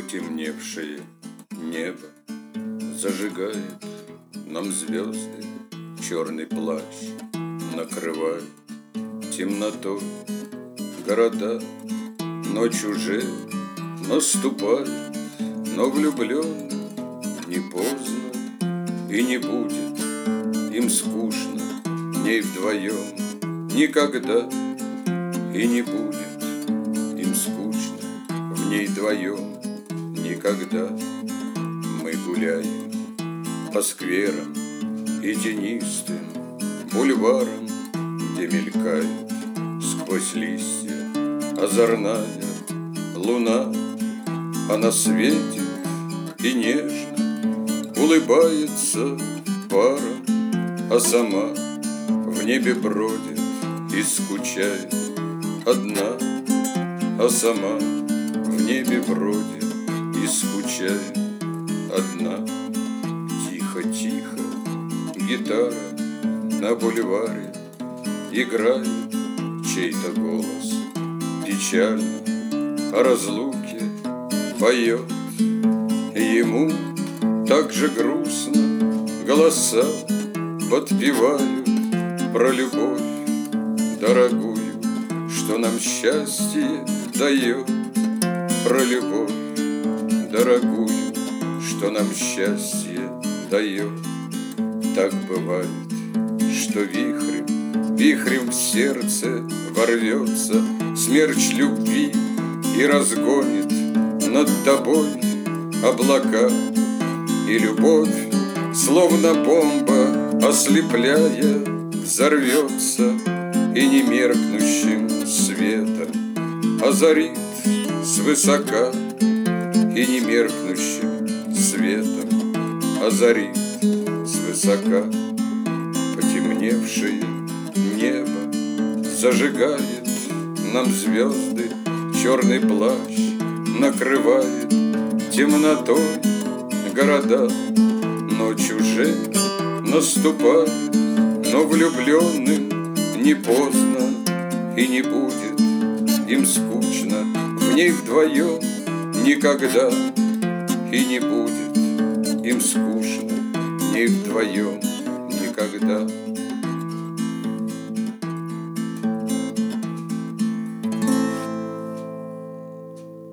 Потемневшее небо зажигает нам звезды, черный плащ накрывает темнотой города. Ночь уже наступает, но влюбленным не поздно и не будет им скучно в ней вдвоем никогда, и не будет им скучно в ней вдвоем никогда. Мы гуляем по скверам и тенистым бульварам, где мелькает сквозь листья озорная луна. Она светит и нежно улыбается пара, а сама в небе бродит и скучает одна, а сама в небе бродит и скучает одна. Тихо-тихо гитара на бульваре играет, чей-то голос печально о разлуке поет. Ему так же грустно голоса подпевают про любовь дорогую, что нам счастье дает, про любовь дорогую, что нам счастье дает. Так бывает, что вихрем в сердце ворвется смерч любви и разгонит над тобой облака. И любовь, словно бомба ослепляя, взорвется и немеркнущим светом озарит свысока, и немеркнущим светом озарит свысока. Потемневшее небо зажигает нам звезды, черный плащ накрывает темнотой города. Ночь уже наступает, но влюбленным не поздно и не будет им скучно в ней вдвоем никогда, и не будет им скучно в ней вдвоем никогда.